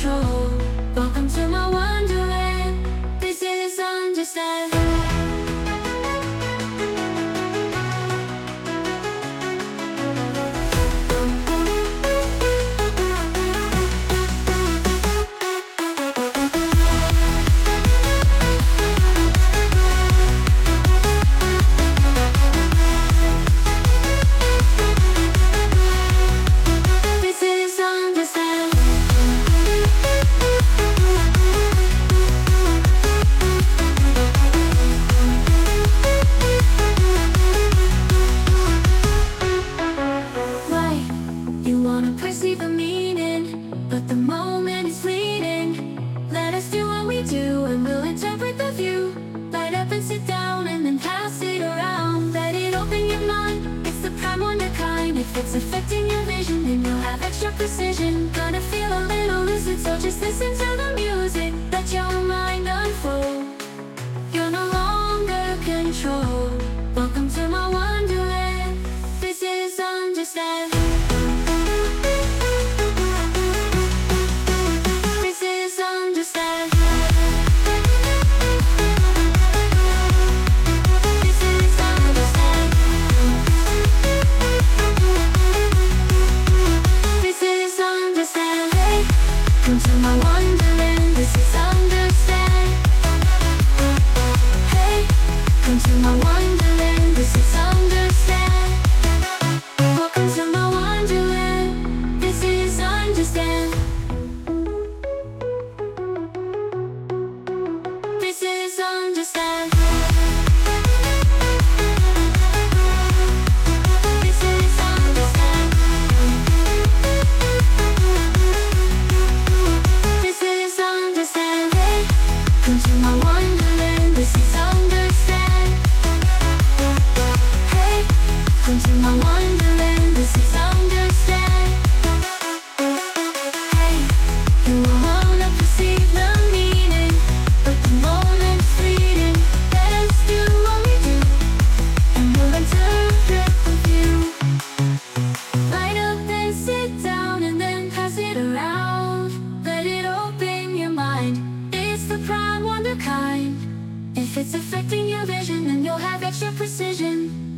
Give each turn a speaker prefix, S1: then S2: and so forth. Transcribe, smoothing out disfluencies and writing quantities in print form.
S1: control. Welcome to my wonderland. This is understand. Perceive the meaning, but the moment is fleeting. Let us do what we do, and we'll interpret the view. Light up and sit down, and then pass it around. Let it open your mind, it's the prime wonder kind. If it's affecting your vision, then you'll have extra precision. Gonna feel a little lucid, so just listen to the music. Let your mind unfold. You're no longer control. Welcome to my wonderland. This is understand. Come to my wonderland, this is understand. Hey, come to my wonderland, this is understand. Welcome to my wonderland, this is understand. This is understand. Come to my wonderland, this is understand. Hey, come to my wonderland, this is understand. Hey, you will wanna perceive the meaning, but the moment's fleeting. Let us do what we do, and we'll interpret the view. Light up and sit down, and then pass it around. Let it open your mind. It's the prime wonder kind. If it's affecting your vision, then you'll have extra precision.